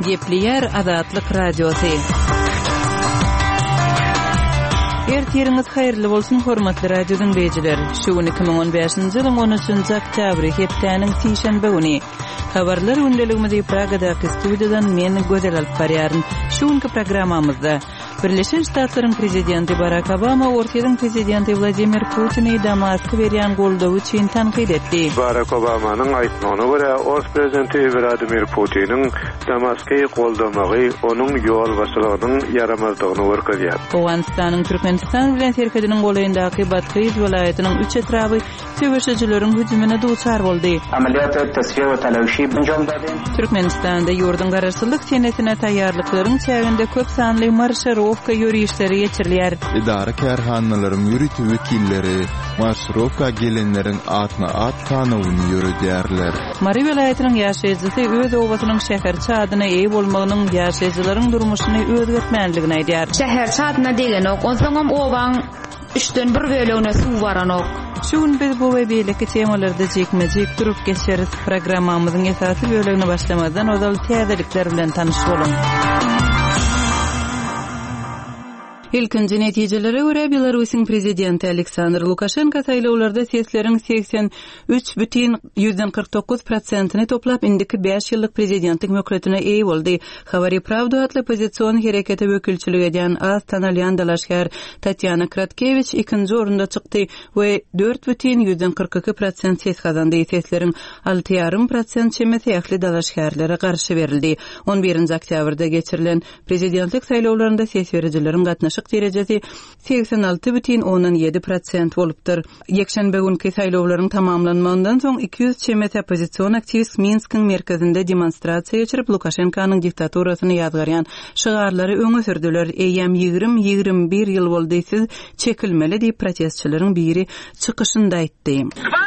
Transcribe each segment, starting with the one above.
Gepleyer Azatlyk Radiosu. Ertiriniz hayırlı bolsun hormatly radio dinleyijiler. Şu 2015-nji ýylyň 13-nji oktýabry hepdeniň sişenbe güni. Habarlar gündeligimizi Pragadaky studiýadan men Gözel alyp barýaryn. Şuňky programmamyzda Birleşen Ştatlaryň prezidenti Barack Obama Ortaýaň prezidenti Vladimir Putin'i Damask'a berýän goldawy üçin tanqid etdi. Barack Obama'nın aýtmagyna görä, Rus prezidenti Vladimir Putin'in Damask'a goldamagy onuň ýol başlygynyň yaramazdygyny görkezýär. Owganistanyň Türkmenistan bilen serkediniň golaýyndaky Batkyz welaýatynyň 3 etraby söwüşçileriň hüjümine duçar boldy. Ameliyat tasfiye ve telaşi enjam dady. Türkmenistan'da ýurdun garaşsyzlyk senetine taýýarlyklaryň çäginde köp sanly marşировка ýürüýüşleri geçirilýär. İdara kärhanalaryň ýürütü wekilleri marşировка gelenleriň atna at kanawyny ýürüdýärler. Mari welaýatynyň ýaşaýjysy öz owasynyň şäherçi adyna eýe bolmagynyň ýaşaýjylaryň durmuşyny özgertmänligini aýdýar. Şäherçi adyna degeni onsoňam owaň 3-den 1 bölegine suw baranok. Şuň biz bu we beýleki temalarda jekmejek durup geçeriz. Programmamyzyň esasy bölegine başlamadan ozal täzelikler bilen tanyş bolun. İlkinci netijelere göre Belarusyň prezidenti Aleksandr Lukashenko saýlawlarda sesleriň 83,49%-ni toplap indiki 5 ýyllyk prezidentlik möhretine eýe boldy. Xabari Pravda adly pozisiýon hereketi wekilçilik edýän az tanalýan dalaşgar Tatyana Kratkevich ikinji orunda çykdy we 4,42% ses kazandy. Sesleriň 6,5% çemesi ýakly dalaşgarlara garşy berildi. 11-nji oktýabrda geçirilen prezidentlik saýlawlarynda ses berijileriň gatnaşyk derejesi 86,7% bolupdyr. Ýekşenbe günki saýlawlaryň tamamlanmagynyň soň 200 çemet opozisiýon aktivist Minskiň merkezinde demonstrasiýa geçirip Lukashenkanyň diktaturasyny ýazgarýan şygarlary öňe sürdüler. Eýem 20-21 ýyl boldy siz çekilmeli diýip protestçileriň biri çykyşynda aýtdy.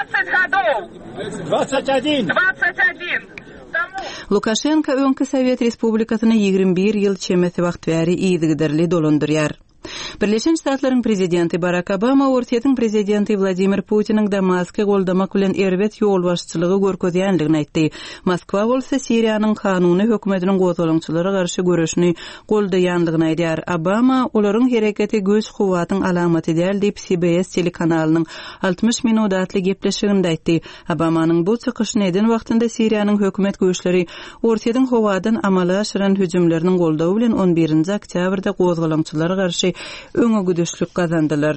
21. Lukashenko öňki Sowet Respublikasyna 21 ýyl çemeti wagt bäri ýygyderli dolandyrýar. Birleşen Ştatlaryň prezidenti Barack Obama Ortaýaň prezidenti Vladimir Putin'iň Damask'a goldamak bilen erbet ýol başçylygy görkezýänligini aýtdy. Moskwa bolsa Siriýanyň kanuny hökümetiniň gozalançylary garşy görüşini goldaýanlygyny aýdýar. Obama olaryň hereketi göz kuwatyň alamaty däl diýip CBS telekanalynyň 60 minutatly gepleşiginde aýtdy. Obamanyň bu çykyşy neden wagtynda Siriýanyň hökümet güýçleri Ortaýaň howadan amala aşyran hüjümleriniň goldawy bilen 11-nji oktýabrda gozalançylary garşy öňe güdüşlük kazandylar.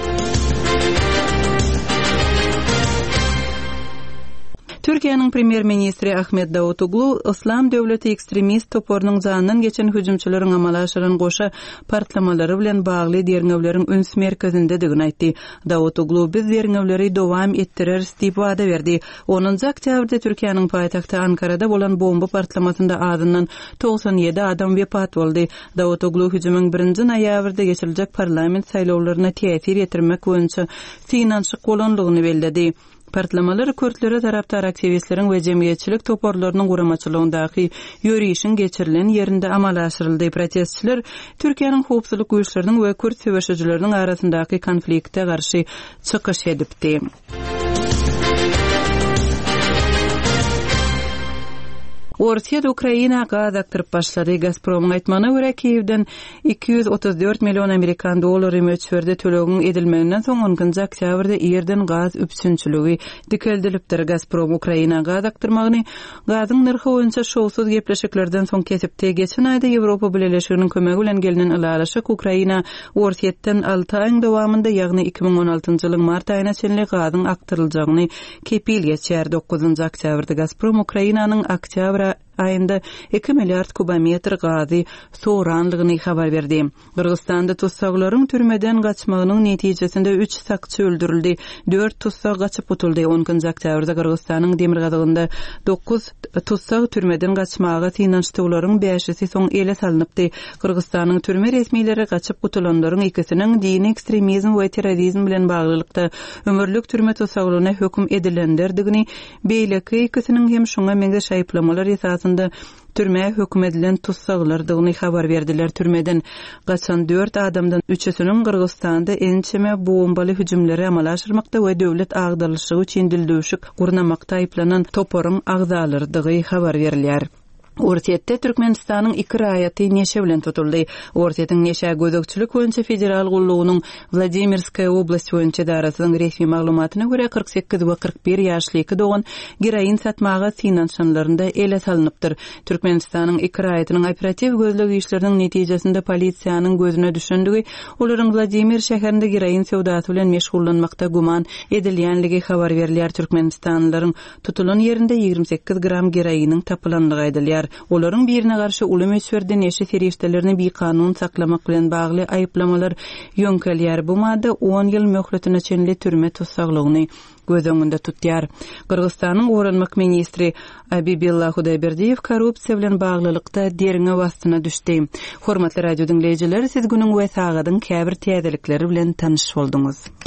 Türkiýanyň premier ministri Ahmet Davutoglu Islam döwleti ekstremist toporunyň janynyň geçen hüjümçileriň amala aşyran goşa partlamalary bilen bagly derňewleriň üns merkezindedigini aýtdy. Davutoglu biz derňewleri dowam etdirer diýip wada berdi. 10-njy oktýabrda Türkiýanyň paýtagty Ankarada bolan bomba partlamasynda adyndan 97 adam wepat boldy. Davutoglu hüjümüň 1-nji noýabrda geçiriljek parlament saýlawlaryna täsir etirmek boýunça finansyk bolanlygyny bellädi. Partlamalary körtlere taraptar aktivistleriň we jemgyýetçilik toporlarynyň guramaçylygyndaky ýürüýüşiň geçirilen ýerinde amala aşyryldy. Protestçiler Türkiýanyň howpsuzlyk güýçleriniň we kürt söwüşçileriniň arasyndaky konflikte garşy çykyş edipdi. Ortaýa Ukraina gaz aktyryp başlady. Gazpromyň aýtmagyna görä Kiýewden 234 million Amerikan dollary möçberde tölegiň edilmeginden soň 10-njy oktýabrda ýerden gaz üpsünçiligi dikeldilipdir. Gazprom Ukraina gaz aktyrmagyny gazyň narhy boýunça şowsuz gepleşiklerden soň kesipdi. Geçen aýda Ýewropa Birleşiginiň kömegi bilen gelinen ýalaşyk Ukraina Ortaýatdan 6 aýyň dowamında ýagny 2016-njy ýylyň mart aýyna çenli gazyň aktyryljagyny kepil geçýär. 9-njy oktýabrda Gazprom Ukrainanyň oktýabr ayında 2 milyard kubometr gazy soğuranlygyny habar berdi. Kırgızstanda tutsaglaryň türmeden gaçmagynyň netijesinde 3 sakçy öldürildi. 4 tutsag gaçyp gutuldy. 10-njy oktýabrda Kırgızstanyň Demirgazagynda 9 tutsag türmeden gaçmagy synançdyklaryň 5-si soň ele salynypdy. Kırgızstanyň türme resmiýetleri gaçyp gutulanlaryň ikisiniň dini ekstremizm we terrorizm bilen baglylykda ömürlük türme tutsaglaryna hökm edilenlerdigini beýleki ikisiniň hem şoňa meňze şaýplamalar esasında türme hökm edilen tutsaglardygyny habar berdiler. Türmeden gaçan 4 adamdan 3-süniň Kırgızstanda ençeme bombaly hüjümleri amala aşyrmakda we döwlet agdalyşygy üçin dildöwüşik gurnamakda aýplanan toporyň agzalardygy habar berilýär. Ortiyette Türkmenistanyň iki raýaty neşe bilen tutuldy. Ortiýetiň neşe gözükçülük boýunça federal gullugynyň Vladimirskaya oblast boýunça darasynyň resmi maglumatyna görä 48 we 41 ýaşly iki dogan geraýin satmaga finansiýalarynda ele salynıpdyr. Türkmenistanyň iki raýatynyň operativ gözlegi işleriniň netijesinde polisiýanyň gözüne düşendigi olaryň Vladimir şäherinde geraýin sowdasy bilen meşgullanmakda guman edilýänligi habar berilýär. Türkmenistanlylaryň tutulan ýerinde 28 gram geraýiniň tapylanlygy aýdylýar. Olaryň birine garşy uly meşhurdy neşe feriştelerini bir kanun saklamak bilen bagly aýplamalar ýönkelýär. Bu madda 10 ýyl möhletine çenli türme tutsaglygyny göz öňünde tutýar. Kyrgyzstanyň öwrenmek ministri Abibilla Hudaýberdiýew korrupsiýa bilen baglylykda deriňe wastyna düşdi. Hormatly radio dinleýijiler, siz günüň we sagadyň käbir täzelikleri bilen tanyş bolduňuz.